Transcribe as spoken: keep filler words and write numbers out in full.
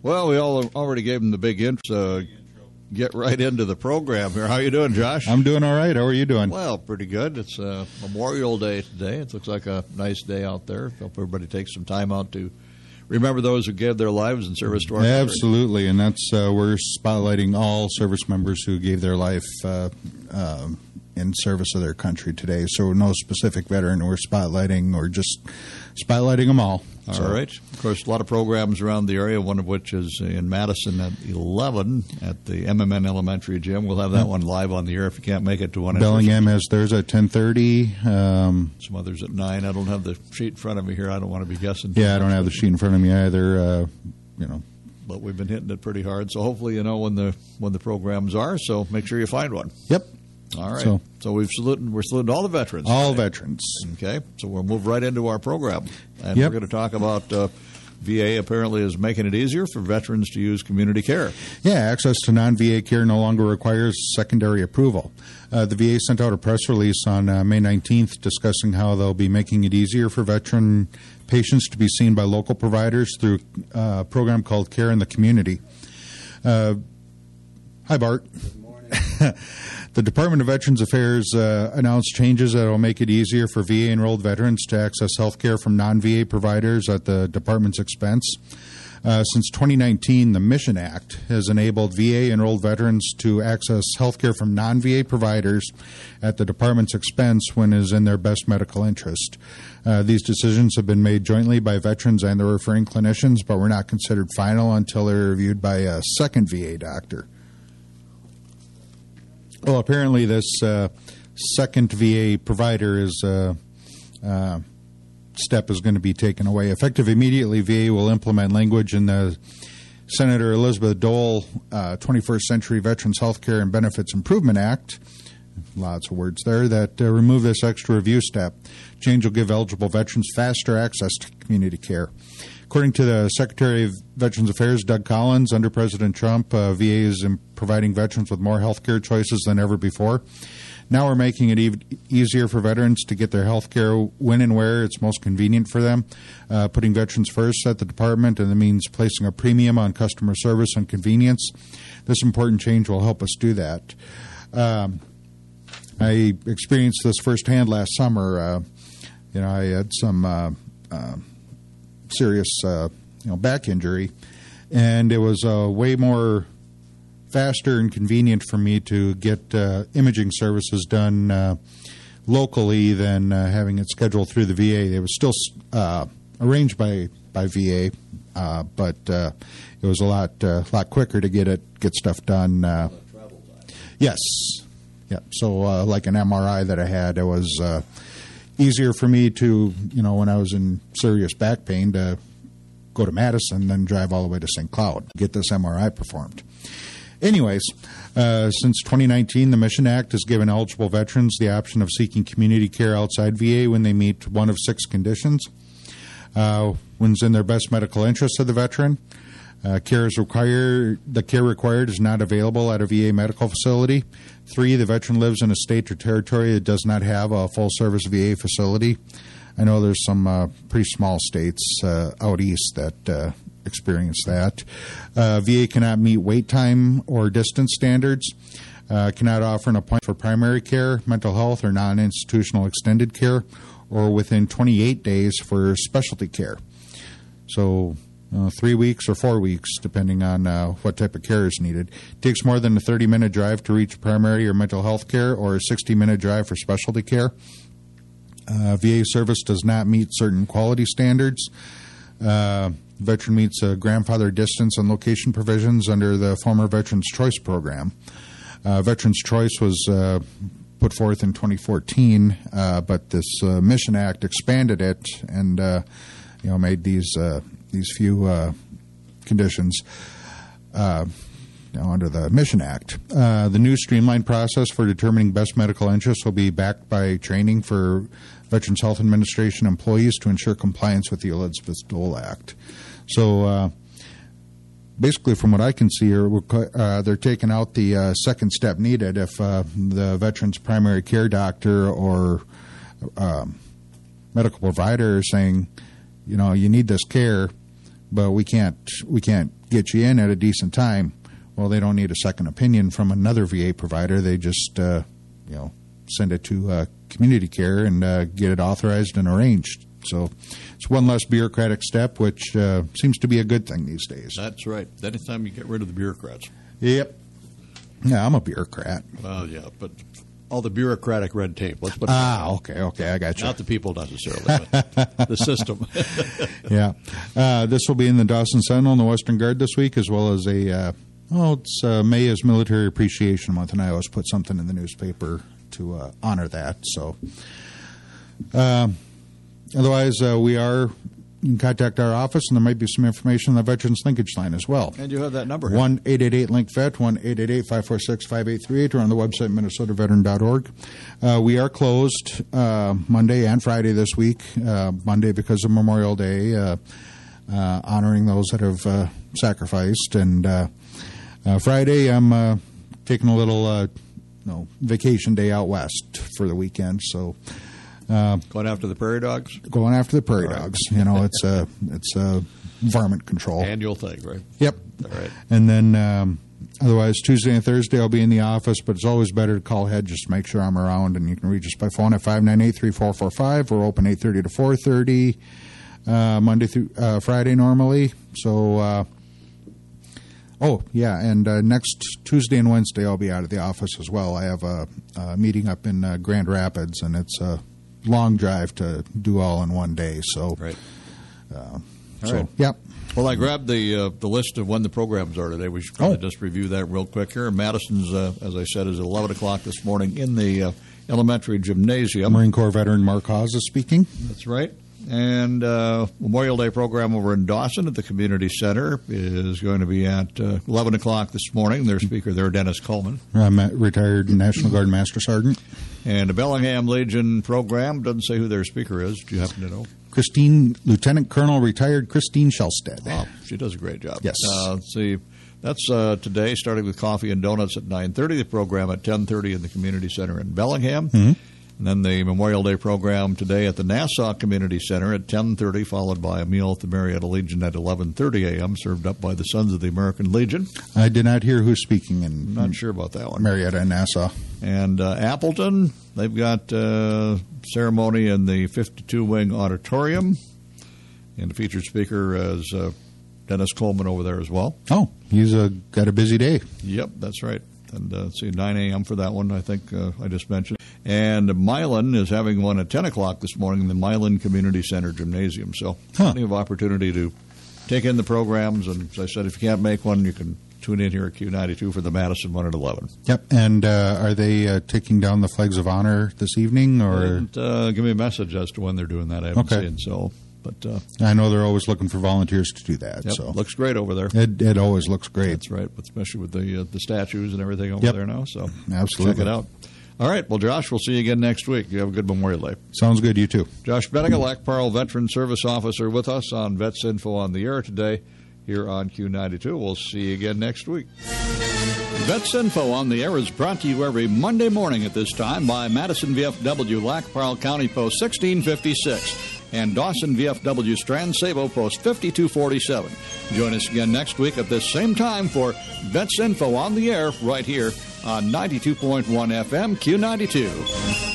Well, we all already gave him the big intro. Uh, get right into the program here. How you doing, Josh? I'm doing all right. How are you doing? Well, pretty good. It's uh, Memorial Day today. It looks like a nice day out there. Hope everybody takes some time out to remember those who gave their lives in service to our country. Absolutely, and that's uh, we're spotlighting all service members who gave their life uh, uh, in service of their country today. So no specific veteran we're spotlighting, or just spotlighting them all. All so. right. Of course, a lot of programs around the area, one of which is in Madison at eleven at the M M N Elementary Gym. We'll have that yep. one live on the air if you can't make it to one. Bellingham has theirs at ten thirty. Um, Some others at nine. I don't have the sheet in front of me here. I don't want to be guessing. Yeah, I don't have the sheet in front of me either. Uh, you know. But we've been hitting it pretty hard, so hopefully you know when the when the programs are, so make sure you find one. Yep. All right. So, so we've saluted, we're saluting all the veterans. All today. veterans. Okay. So we'll move right into our program. And yep. we're going to talk about uh, V A apparently is making it easier for veterans to use community care. Yeah, access to non-V A care no longer requires secondary approval. Uh, the V A sent out a press release on uh, May nineteenth discussing how they'll be making it easier for veteran patients to be seen by local providers through uh, a program called Care in the Community. Uh, hi, Bart. Good morning. The Department of Veterans Affairs uh, announced changes that will make it easier for V A-enrolled veterans to access health care from non-V A providers at the department's expense. Uh, since twenty nineteen, the Mission Act has enabled V A-enrolled veterans to access health care from non-V A providers at the department's expense when it is in their best medical interest. Uh, these decisions have been made jointly by veterans and the referring clinicians, but were not considered final until they're reviewed by a second V A doctor. Well, apparently this uh, second V A provider is uh, uh, step is going to be taken away. Effective immediately, V A will implement language in the Senator Elizabeth Dole uh, twenty-first Century Veterans Healthcare and Benefits Improvement Act, lots of words there, that uh, remove this extra review step. Change will give eligible veterans faster access to community care. According to the Secretary of Veterans Affairs, Doug Collins, under President Trump, uh, V A is in providing veterans with more health care choices than ever before. Now we're making it e- easier for veterans to get their health care when and where it's most convenient for them, uh, putting veterans first at the department, and that means placing a premium on customer service and convenience. This important change will help us do that. Um, I experienced this firsthand last summer. Uh, you know, I had some uh, uh, serious uh, you know, back injury, and it was uh, way more faster and convenient for me to get uh, imaging services done uh, locally than uh, having it scheduled through the V A. It was still uh, arranged by, by V A, uh, but uh, it was a lot uh, lot quicker to get it get stuff done. Uh, yes, yeah. So uh, like an M R I that I had, it was uh, easier for me to, you know, when I was in serious back pain, to go to Madison, then drive all the way to Saint Cloud, get this M R I performed. Anyways, uh, since twenty nineteen, the Mission Act has given eligible veterans the option of seeking community care outside V A when they meet one of six conditions. Uh, when it's in their best medical interest of the veteran, uh, care is required. The care required is not available at a V A medical facility. Three, the veteran lives in a state or territory that does not have a full-service V A facility. I know there's some uh, pretty small states uh, out east that uh, experience that. Uh, V A cannot meet wait time or distance standards, uh, cannot offer an appointment for primary care, mental health, or non-institutional extended care, or within twenty-eight days for specialty care. So uh, three weeks or four weeks, depending on uh, what type of care is needed. It takes more than a thirty-minute drive to reach primary or mental health care, or a sixty-minute drive for specialty care. Uh, V A service does not meet certain quality standards. Uh, veteran meets a grandfather distance and location provisions under the former Veterans Choice Program. Uh, Veterans Choice was uh, put forth in twenty fourteen, uh, but this uh, Mission Act expanded it and uh, you know made these uh, these few uh, conditions uh, you know, under the Mission Act. Uh, the new streamlined process for determining best medical interests will be backed by training for Veterans Health Administration employees to ensure compliance with the Elizabeth Dole Act. So uh, basically, from what I can see here, uh, they're taking out the uh, second step needed if uh, the veteran's primary care doctor or um, medical provider is saying, you know, you need this care, but we can't we can't get you in at a decent time. Well, they don't need a second opinion from another V A provider. They just uh, you know send it to uh, community care and uh, get it authorized and arranged. So it's one less bureaucratic step, which uh, seems to be a good thing these days. That's right. Anytime you get rid of the bureaucrats. Yep. Yeah, I'm a bureaucrat. Well, yeah, but all the bureaucratic red tape. Let's put ah, okay, okay, I got you. Not the people necessarily, but the system. Yeah. Uh, this will be in the Dawson Sentinel and the Western Guard this week, as well as a, uh, well, it's uh, May is Military Appreciation Month, and I always put something in the newspaper to uh, honor that. So, uh, otherwise, uh, we are, you can contact our office, and there might be some information on the Veterans Linkage Line as well. And you have that number here. one eight eight eight link vet, one eight eight eight, five four six, five eight three eight, or on the website minnesota veteran dot org. Uh, we are closed uh, Monday and Friday this week. Uh, Monday because of Memorial Day, uh, uh, honoring those that have uh, sacrificed. And uh, uh, Friday, I'm uh, taking a little uh, you know, vacation day out west for the weekend. So uh, going after the prairie dogs? Going after the prairie All right. dogs. You know, it's a it's a varmint control. Annual thing, right? Yep. All right. And then um, otherwise, Tuesday and Thursday I'll be in the office, but it's always better to call ahead just to make sure I'm around. And you can reach us by phone at five nine eight, three four four five. We're open eight thirty to four thirty, uh, Monday through uh, Friday normally. So, uh, oh, yeah, and uh, next Tuesday and Wednesday I'll be out of the office as well. I have a, a meeting up in uh, Grand Rapids, and it's a long drive to do all in one day. So, right. Uh, all so, right. Yep. Well, I grabbed the uh, the list of when the programs are today. We should probably Oh. just review that real quick here. Madison's, uh, as I said, is at eleven o'clock this morning in the uh, elementary gymnasium. Marine Corps veteran Mark Hawes is speaking. That's right. And uh, Memorial Day program over in Dawson at the Community Center is going to be at uh, eleven o'clock this morning. Their speaker there, Dennis Coleman. I'm a retired National Guard Master Sergeant. And the Bellingham Legion program, doesn't say who their speaker is. Do you happen to know? Christine, Lieutenant Colonel retired Christine Shellstead. Oh, she does a great job. Yes. Uh, let's see. That's uh, today, starting with coffee and donuts at nine thirty. The program at ten thirty in the Community Center in Bellingham. Mm-hmm. And then the Memorial Day program today at the Nassau Community Center at ten thirty, followed by a meal at the Marietta Legion at eleven thirty a.m., served up by the Sons of the American Legion. I did not hear who's speaking in Not sure about that one. Marietta and Nassau. And uh, Appleton, they've got uh, ceremony in the fifty-two wing auditorium. And the featured speaker is uh, Dennis Coleman over there as well. Oh, he's a, got a busy day. Yep, that's right. And uh, let's see, nine a.m. for that one, I think uh, I just mentioned. And Milan is having one at ten o'clock this morning in the Milan Community Center Gymnasium. So Huh. plenty of opportunity to take in the programs. And as I said, if you can't make one, you can tune in here at Q ninety-two for the Madison one at eleven. Yep. And uh, are they uh, taking down the flags of honor this evening? They Or didn't uh, give me a message as to when they're doing that. I haven't Okay. seen. So, but uh, I know they're always looking for volunteers to do that. yep, So looks great over there. it, it always looks great. That's right, especially with the uh, the statues and everything over Yep. there now. So Absolutely. check it out. All right, well, Josh, we'll see you again next week. You have a good Memorial Day. Sounds good. You too. Josh Bennigan, Lac-Parle Veteran Service Officer, with us on Vets Info on the Air today here on Q ninety-two. We'll see you again next week. Vets Info on the Air is brought to you every Monday morning at this time by Madison V F W, Lac-Parle County Post sixteen fifty-six, and Dawson V F W, Strand Sabo Post fifty-two forty-seven. Join us again next week at this same time for Vets Info on the Air right here on ninety-two point one F M Q ninety-two.